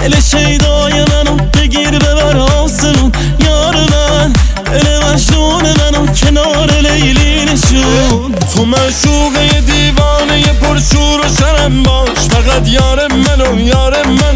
دل شیدای منو بگیر ببر آسمون، یار من دل مجنون منو کنار لیلی نشون. تو معشوقه دیوانه پرشور و شرم باش، فقط یار منو یار من